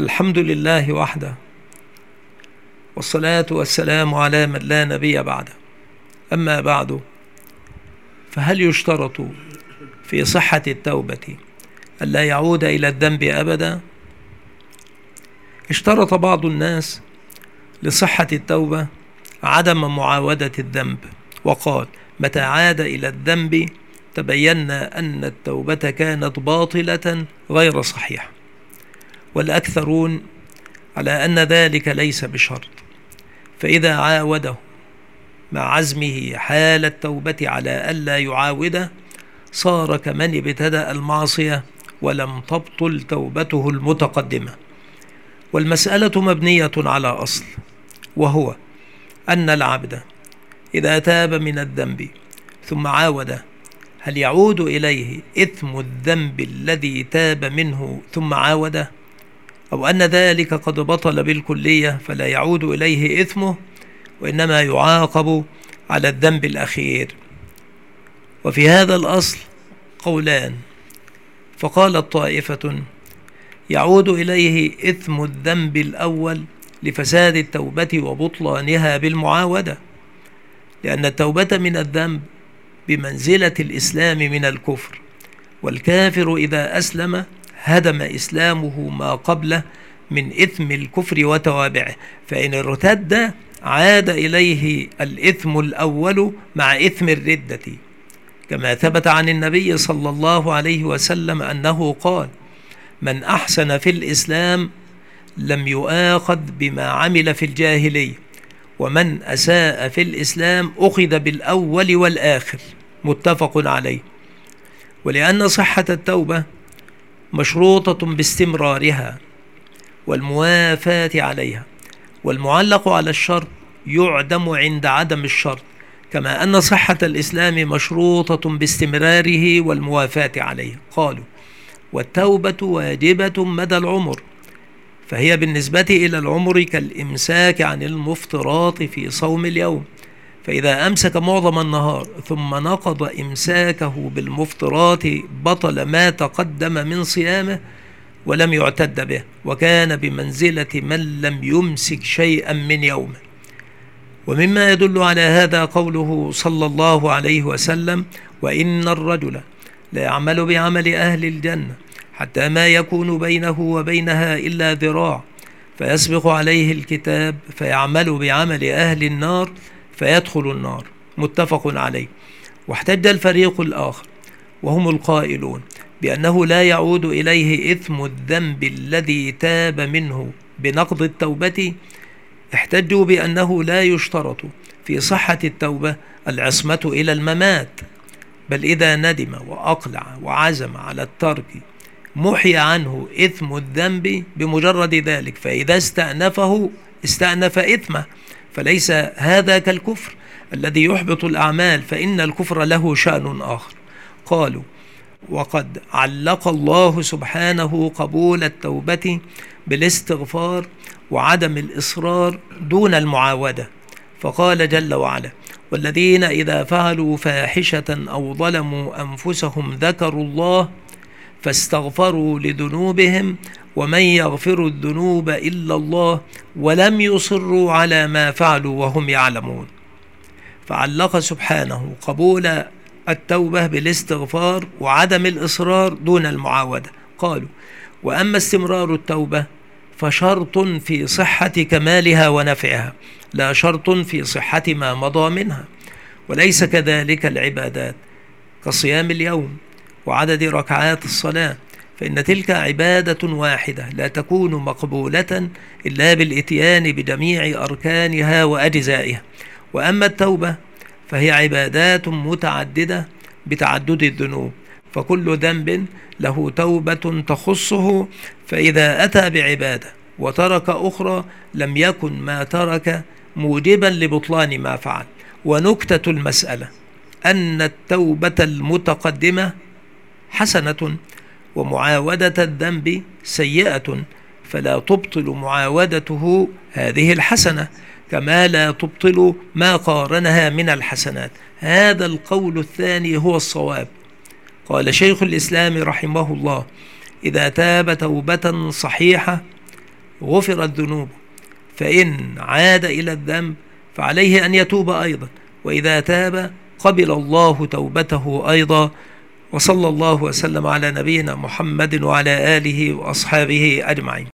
الحمد لله وحده، والصلاة والسلام على من لا نبي بعده. أما بعد، فهل يشترط في صحة التوبة ألا يعود إلى الذنب أبدا؟ اشترط بعض الناس لصحة التوبة عدم معاودة الذنب، وقال: متى عاد إلى الذنب تبينا أن التوبة كانت باطلة غير صحيحة. والأكثرون على أن ذلك ليس بشرط، فإذا عاوده مع عزمه حال التوبة على ألا يعاوده صار كمن ابتدأ المعصية ولم تبطل توبته المتقدمة. والمسألة مبنية على أصل، وهو أن العبد إذا تاب من الذنب ثم عاوده، هل يعود إليه إثم الذنب الذي تاب منه ثم عاوده، أو أن ذلك قد بطل بالكلية فلا يعود إليه إثمه، وإنما يعاقب على الذنب الأخير؟ وفي هذا الأصل قولان، فقالت طائفة: يعود إليه إثم الذنب الأول لفساد التوبة وبطلانها بالمعاودة، لأن التوبة من الذنب بمنزلة الإسلام من الكفر، والكافر إذا أسلم هدم إسلامه ما قبله من إثم الكفر وتوابعه، فإن ارتد عاد إليه الإثم الأول مع إثم الردة، كما ثبت عن النبي صلى الله عليه وسلم أنه قال: من أحسن في الإسلام لم يؤاخذ بما عمل في الجاهلية، ومن أساء في الإسلام أخذ بالأول والآخر، متفق عليه. ولأن صحة التوبة مشروطة باستمرارها والموافاة عليها، والمعلق على الشرط يعدم عند عدم الشرط، كما أن صحة الإسلام مشروطة باستمراره والموافاة عليه. قالوا: والتوبة واجبة مدى العمر، فهي بالنسبة إلى العمر كالإمساك عن المفطرات في صوم اليوم، فإذا أمسك معظم النهار ثم نقض إمساكه بالمفطرات بطل ما تقدم من صيامه ولم يعتد به، وكان بمنزلة من لم يمسك شيئا من يومه. ومما يدل على هذا قوله صلى الله عليه وسلم: وإن الرجل لا يعمل بعمل أهل الجنة حتى ما يكون بينه وبينها إلا ذراع، فيسبق عليه الكتاب فيعمل بعمل أهل النار فيدخل النار، متفق عليه. واحتج الفريق الآخر وهم القائلون بأنه لا يعود إليه إثم الذنب الذي تاب منه بنقض التوبة، احتجوا بأنه لا يشترط في صحة التوبة العصمة إلى الممات، بل إذا ندم وأقلع وعزم على الترك محي عنه إثم الذنب بمجرد ذلك، فإذا استأنفه استأنف إثمه، فليس هذا كالكفر الذي يحبط الأعمال، فإن الكفر له شأن آخر. قالوا: وقد علق الله سبحانه قبول التوبة بالاستغفار وعدم الإصرار دون المعاودة، فقال جل وعلا: والذين إذا فعلوا فاحشة أو ظلموا أنفسهم ذكروا الله فاستغفروا لذنوبهم ومن يغفر الذنوب إلا الله ولم يصروا على ما فعلوا وهم يعلمون. فعلق سبحانه قبول التوبة بالاستغفار وعدم الإصرار دون المعاودة. قالوا: وأما استمرار التوبة فشرط في صحة كمالها ونفعها، لا شرط في صحة ما مضى منها. وليس كذلك العبادات كصيام اليوم وعدد ركعات الصلاة، فإن تلك عبادة واحدة لا تكون مقبولة إلا بالإتيان بجميع أركانها وأجزائها. وأما التوبة فهي عبادات متعددة بتعدد الذنوب، فكل ذنب له توبة تخصه، فإذا أتى بعبادة وترك أخرى لم يكن ما ترك موجبا لبطلان ما فعل. ونكتة المسألة أن التوبة المتقدمة حسنة ومعاودة الذنب سيئة، فلا تبطل معاودته هذه الحسنة، كما لا تبطل ما قارنها من الحسنات. هذا القول الثاني هو الصواب. قال شيخ الإسلام رحمه الله: إذا تاب توبة صحيحة غفرت ذنوبه، فإن عاد إلى الذنب فعليه أن يتوب أيضا، وإذا تاب قبل الله توبته أيضا. وصلى الله وسلم على نبينا محمد وعلى آله وأصحابه أجمعين.